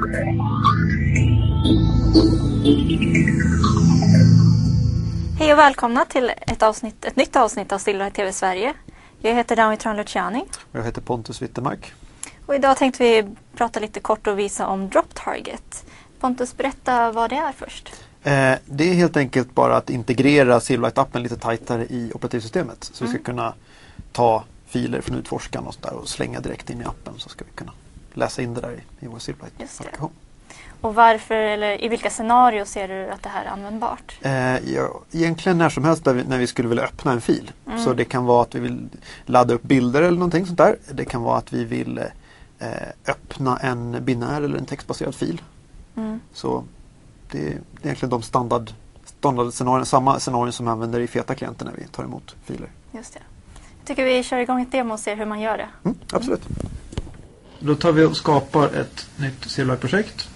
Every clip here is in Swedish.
Hej och välkomna till ett nytt avsnitt av Silverlight TV Sverige. Jag heter Dami Tranluciani. Jag heter Pontus Wittermark. Och idag tänkte vi prata lite kort och visa om Drop Target. Pontus, berätta vad det är först. Det är helt enkelt bara att integrera Silverlight-appen lite tajtare i operativsystemet. Så vi ska kunna ta filer från utforskaren och, och slänga direkt in i appen, så ska vi kunna läsa in det där i vår Silverlight-applikation. Och varför, eller i vilka scenarier ser du att det här är användbart? Egentligen när som helst när vi skulle vilja öppna en fil. Så det kan vara att vi vill ladda upp bilder eller någonting sånt där. Det kan vara att vi vill öppna en binär eller en textbaserad fil. Så det är egentligen de standardscenarier, samma scenarier som vi använder i feta-klienter när vi tar emot filer. Just det. Jag tycker vi kör igång ett demo och ser hur man gör det. Absolut. Då tar vi och skapar ett nytt Silverlight-projekt.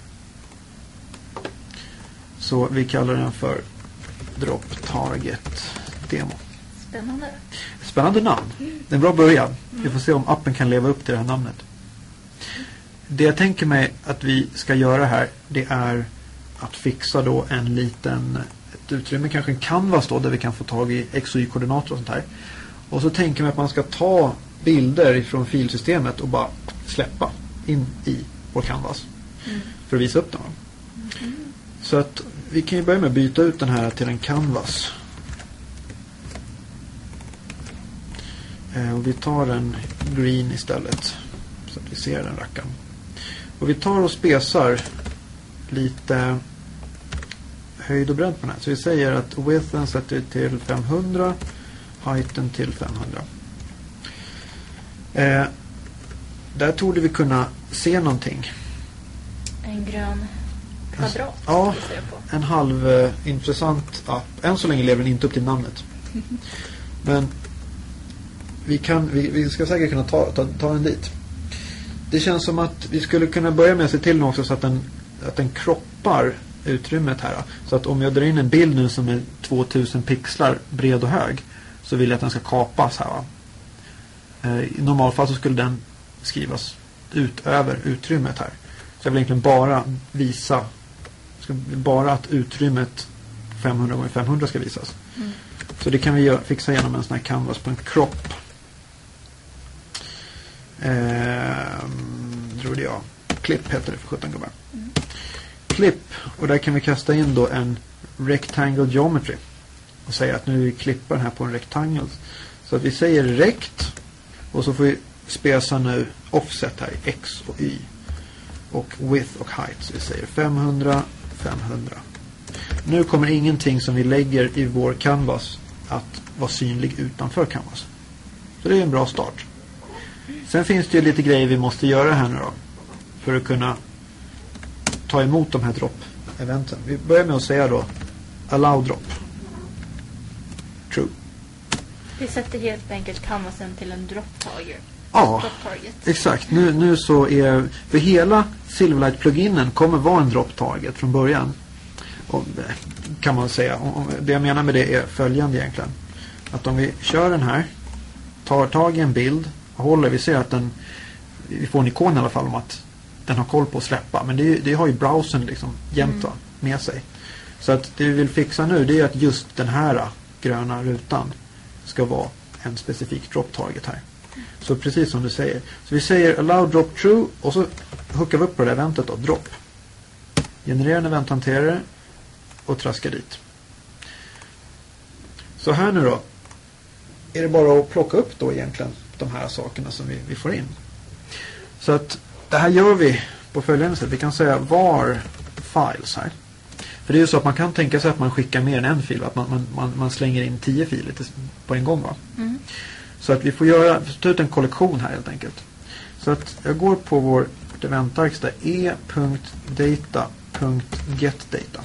Så vi kallar den för Drop Target Demo. Spännande namn. Det är en bra början. Vi får se om appen kan leva upp till det här namnet. Det jag tänker mig att vi ska göra här, det är att fixa då ett utrymme, kanske en canvas då, där vi kan få tag i X- och Y-koordinater och sånt här. Och så tänker man att man ska ta bilder från filsystemet och bara släppa in i vår canvas för att visa upp dem. Så att vi kan ju börja med att byta ut den här till en canvas. Och vi tar en green istället, så att vi ser den rackaren. Och vi tar och spesar lite höjd och bredd på den här. Så vi säger att widthen sätter till 500, heighten till 500. Där torde vi kunna se någonting. En grön kvadrat. Ja, en halvintressant app. Än så länge lever den inte upp till namnet. Men vi ska säkert kunna ta den dit. Det känns som att vi skulle kunna börja med att se till också så att den kroppar utrymmet här. Så att om jag drar in en bild nu som är 2000 pixlar bred och hög, så vill jag att den ska kapas här. I normalfall så skulle den skrivas ut över utrymmet här. Så jag vill egentligen bara visa att utrymmet 500 x 500 ska visas. Så det kan vi fixa genom en sån här canvas på en crop. Trodde jag. Clip heter det för 17 gubbar. Clip, och där kan vi kasta in då en rectangle geometry och säga att nu klippar den här på en rectangle. Så att vi säger rect, och så får vi spesa nu offset här i X och Y och width och height. Så vi säger 500, 500. Nu kommer ingenting som vi lägger i vår canvas att vara synlig utanför canvas. Så det är en bra start. Sen finns det ju lite grejer vi måste göra här nu då, för att kunna ta emot de här drop-eventen. Vi börjar med att säga då allow drop. True. Vi sätter helt enkelt canvasen till en drop target. Ja, exakt. Nu så är för hela Silverlight-pluginen kommer vara en drop target från början. Och, kan man säga. Det jag menar med det är följande egentligen. Att om vi kör den här, tar tag i en bild och håller, vi ser att vi får en ikon i alla fall om att den har koll på att släppa. Men det har ju browsern liksom jämt med sig. Så att det vi vill fixa nu, det är att just den här gröna rutan ska vara en specifik drop target här. Så precis som du säger. Så vi säger allow drop true, och så hookar vi upp på det eventet då, drop. Generera en eventhanterare och traska dit. Så här nu då är det bara att plocka upp då egentligen de här sakerna som vi får in. Så att det här gör vi på följande sätt. Vi kan säga var files här. För det är ju så att man kan tänka sig att man skickar mer än en fil. Att man slänger in 10 filer på en gång. Va? Så att vi får ta ut en kollektion här helt enkelt. Så att jag går på vår eventarks där e.data.getData.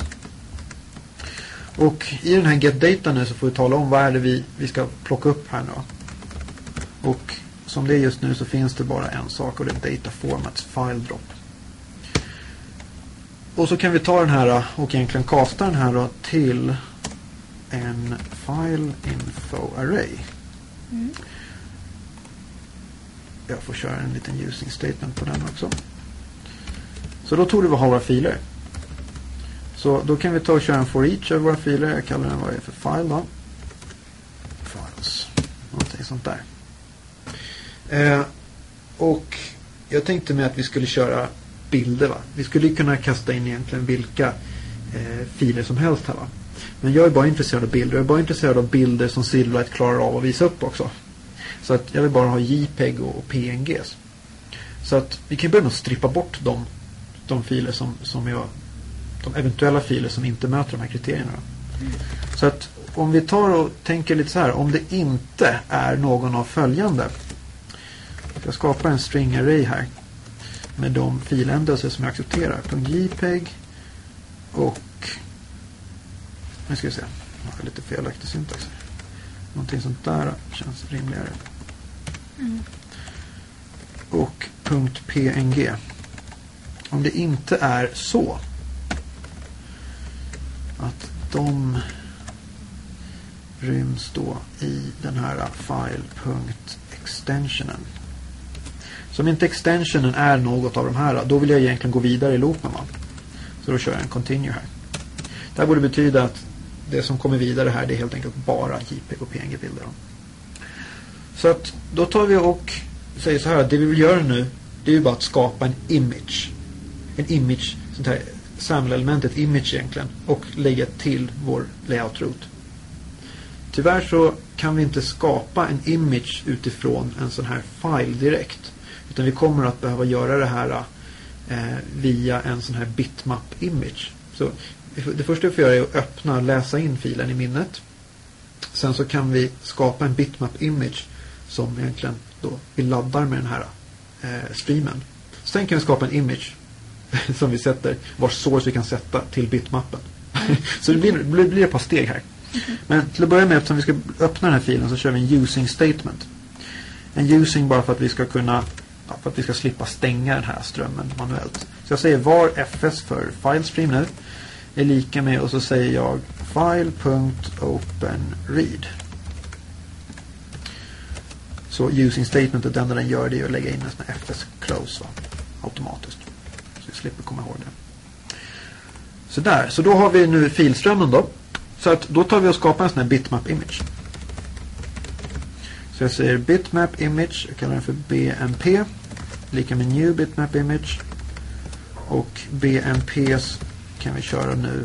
Och i den här getData nu så får vi tala om vad är det vi ska plocka upp här nu. Och som det är just nu så finns det bara en sak, och det är data formats file drop. Och så kan vi ta den här och egentligen kasta den här då till en file info array. Jag får köra en liten using statement på den också. Så då tog vi ha våra filer. Så då kan vi ta och köra en for each över våra filer. Jag kallar den vad det är för file då. Files. Någonting sånt där. Och jag tänkte mig att vi skulle köra bilder, va. Vi skulle kunna kasta in egentligen vilka filer som helst här, va. Men jag är bara intresserad av bilder. Jag är bara intresserad av bilder som Silverlight klarar av att visa upp också. Så att jag vill bara ha JPEG och PNGs. Så att vi kan börja med att strippa bort de filer de eventuella filer som inte möter de här kriterierna. Så att om vi tar och tänker lite så här, om det inte är någon av följande. Jag skapar en string array här med de filändelser som jag accepterar. .jpeg och nu ska vi se. Jag har lite felaktig syntax. Någonting sånt där känns rimligare. Och .png. Om det inte är så att de ryms då i den här file.extensionen. Som inte extensionen är något av de här, då vill jag egentligen gå vidare i loopen, va? Så då kör jag en continue här. Det här borde betyda att det som kommer vidare här, det är helt enkelt bara JPEG och PNG-bilder. Så att då tar vi och säger så här, det vi vill göra nu, det är ju bara att skapa en image. En image, sånt här samlelementet image egentligen, och lägga till vår layout root. Tyvärr så kan vi inte skapa en image utifrån en sån här file direkt. Utan vi kommer att behöva göra det här via en sån här bitmap image. Så det första vi får göra är att öppna och läsa in filen i minnet. Sen så kan vi skapa en bitmap image som egentligen då vi laddar med den här streamen. Sen kan vi skapa en image som vi sätter, vars source vi kan sätta till bitmappen. Så det blir ett par steg här. Men till att börja med, eftersom vi ska öppna den här filen, så kör vi en using statement. En using bara för att vi ska kunna, för att vi ska slippa stänga den här strömmen manuellt. Så jag säger var fs för filestream nu är lika med, och så säger jag file.openread. Så using statementet, det enda den gör, det är att lägga in en sån här fs close, va? Automatiskt. Så vi slipper komma ihåg det. Så där, så då har vi nu filströmmen då. Så att då tar vi och skapar en sån här bitmap image. Så jag säger bitmap image, jag kallar den för BMP, lika med new bitmap image. Och BMPs kan vi köra nu.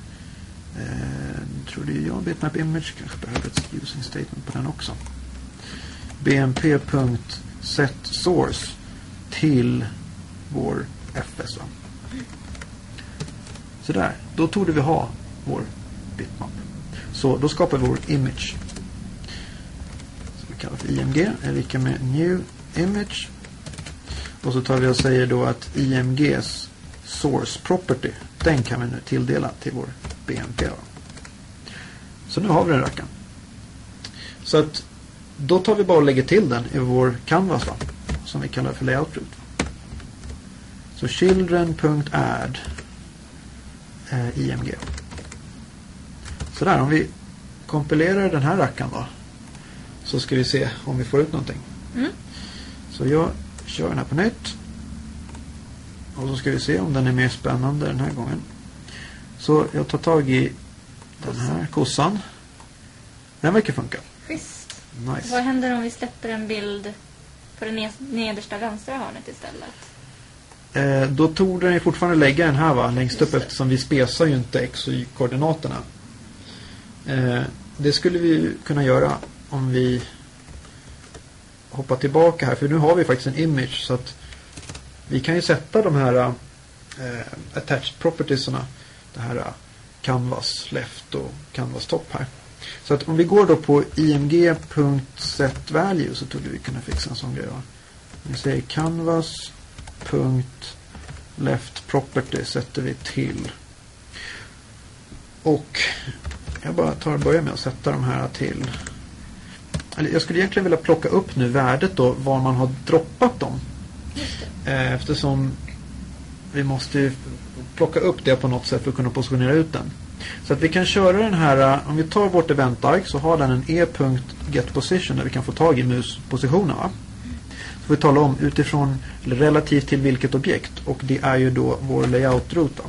Tror det är jag bitmap image, kanske behöver ett using statement på den också. bmp.setSource till vår fs, va? Så där, då tog vi ha vår bitmap. Så då skapar vi vår image som vi kallar för img, är lika med new image. Och så tar vi och säger då att imgs source property, den kan vi nu tilldela till vår BMP. Så nu har vi den rackaren. Så att då tar vi bara och lägger till den i vår canvas, va? Som vi kallar för layout root. Så children.add img. Så där, om vi kompilerar den här rackaren då, så ska vi se om vi får ut någonting. Så jag kör den här på nytt. Och så ska vi se om den är mer spännande den här gången. Så jag tar tag i den här kossan. Den verkar funka. Schysst. Nice. Vad händer om vi släpper en bild på det nedersta vänstra hörnet istället? Då tog den fortfarande lägga den här, va, längst upp, eftersom vi spesar ju inte x- och y-koordinaterna. Det skulle vi kunna göra om vi hoppar tillbaka här, för nu har vi faktiskt en image, så att vi kan ju sätta de här attached propertiesarna, det här canvas left och canvas top här. Så att om vi går då på img.setValue, så trodde vi kunna fixa en sån grej, va? Vi säger canvas.left property sätter vi till. Och jag bara börjar med att sätta de här till. Eller jag skulle egentligen vilja plocka upp nu värdet då, var man har droppat dem. Eftersom vi måste plocka upp det på något sätt för att kunna positionera ut den. Så att vi kan köra den här, om vi tar vårt event arc, så har den en e.getPosition där vi kan få tag i muspositionen, va? Så får vi tala om utifrån eller relativt till vilket objekt, och det är ju då vår layout-ruta.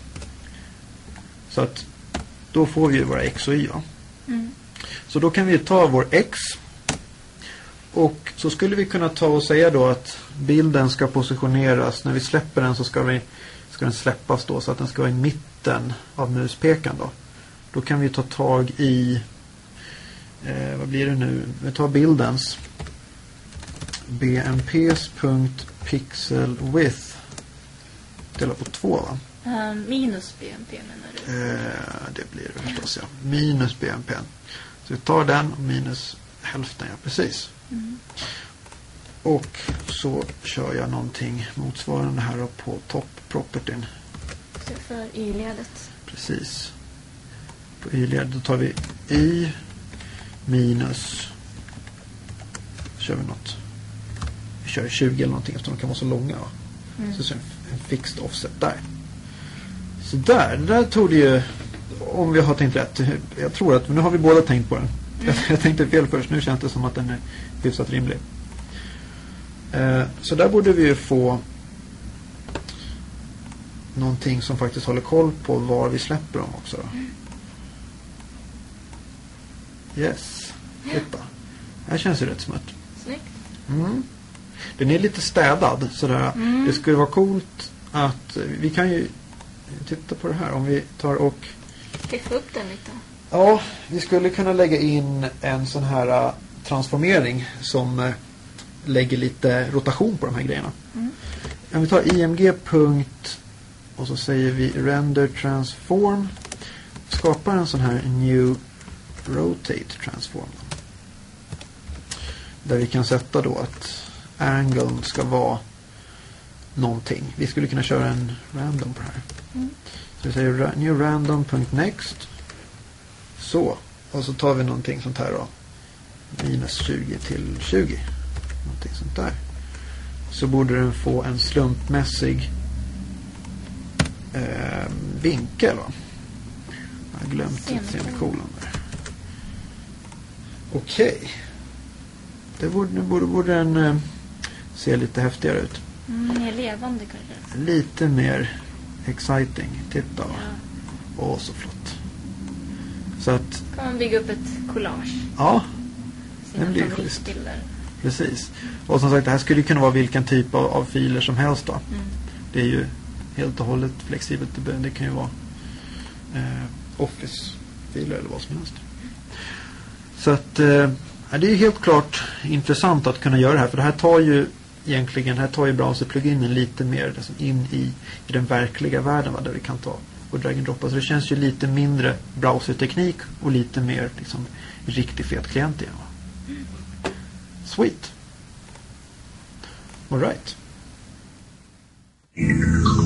Så att då får vi ju våra x och y. Ja. Så då kan vi ta vår x, och så skulle vi kunna ta och säga då att bilden ska positioneras, när vi släpper den så ska den släppas då så att den ska vara i mitten av muspekan då. Då kan vi ta tag i vad blir det nu? Vi tar bildens bmps.pixelwidth delar på 2, va? Minus BMP menar du? Det blir det förstås, ja. Minus BMP. Så vi tar den och minus hälften, ja, precis. Och så kör jag någonting motsvarande här på top propertyn. Så för y-ledet. Precis. På y-ledet då tar vi y minus, kör vi något. Vi kör 20 eller någonting eftersom de kan vara så långa, va? Så en fixed offset där. Så där tog det ju, om vi har tänkt rätt, jag tror att nu har vi båda tänkt på den. Jag tänkte fel först, nu känns det som att den är hyfsat rimlig. Så där borde vi ju få någonting som faktiskt håller koll på var vi släpper dem också då. Yes, titta. Här känns det rätt smutt. Snyggt. Den är lite städad sådär. Det skulle vara coolt att vi kan ju titta på det här om vi tar och Piffa upp den lite. ja, vi skulle kunna lägga in en sån här transformering som lägger lite rotation på de här grejerna. Om vi tar img punkt och så säger vi render transform, skapar en sån här new rotate transform där vi kan sätta då att angle ska vara någonting. Vi skulle kunna köra en random på det här. Så vi säger new random.next. Så. Och så tar vi någonting sånt här då. Minus 20 till 20. Någonting sånt där. Så borde den få en slumpmässig vinkel, va? Jag har glömt ett semikolon där. Okej. Det borde den se lite häftigare ut. Mer levande kanske. Lite mer exciting. Titta, va? Åh, så flott. Så att Kan man bygga upp ett collage. ja, Sina den blir schysst. favoritbilder. Precis. Och som sagt, det här skulle kunna vara vilken typ av filer som helst då. Det är ju helt och hållet flexibelt. Det kan ju vara Office-filer eller vad som helst. Så att det är ju helt klart intressant att kunna göra det här. För det här tar ju egentligen, här tar ju browser-pluginen lite mer liksom in i den verkliga världen, va, där vi kan ta och drag and droppa. Så det känns ju lite mindre browser-teknik och lite mer liksom riktigt fet klient igen, va? Sweet. All right.